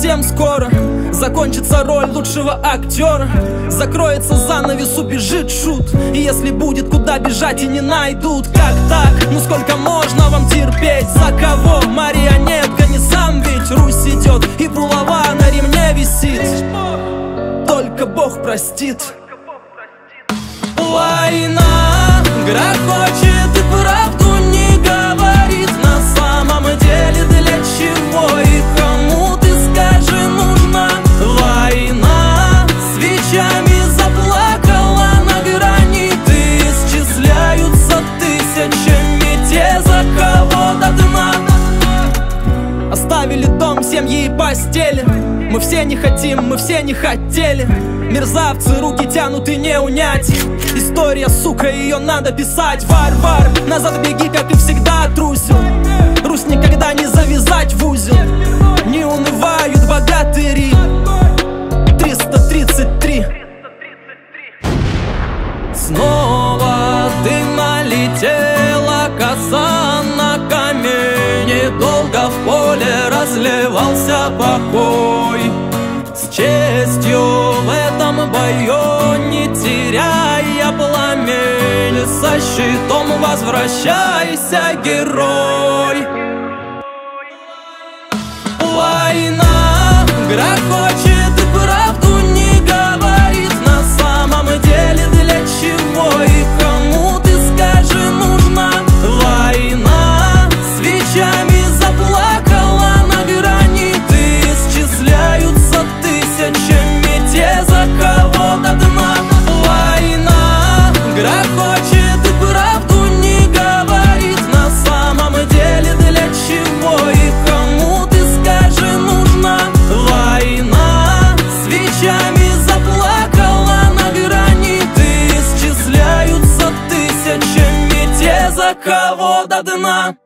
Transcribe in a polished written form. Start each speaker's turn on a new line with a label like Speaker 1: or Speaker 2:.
Speaker 1: совсем скоро закончится роль лучшего актера. Закроется занавес, убежит шут. И если будет куда бежать и не найдут, как так? Ну сколько можно вам терпеть? За кого? Марионетка, не сам ведь. Русь идет, и булава на ремне висит. Только Бог простит. Война грохочет и правду не говорит. На самом деле для чего и кому, ты скажи, нужна война? Свечами заплакала на граниты, исчисляются тысячами те, за кого до дна. Оставили дом, семьи и постели. Мы все не хотим, мы все не хотели. Мерзавцы, руки тянут и не унять. История, сука, ее надо писать. Варвар, назад беги, как и всегда трусил. Русь никогда не завязать в узел. Не унывают богатыри. 333. Снова ты налетела, коса на камень. Долго в поле разливался покой. С честью в этом бою, не теряя пламень, со щитом возвращайся, герой. Война грохочет и правду не говорит. На самом деле для чего и кому, ты скажи, нужна война? Свечами заплакала на граниты, исчисляются тысячами те, за кого до дна. Война грохочет и правду не говорит. На самом деле для чего и кому, ты скажи, нужна война? Свечами заплакала на граниты, исчисляются тысячами те, за кого до дна.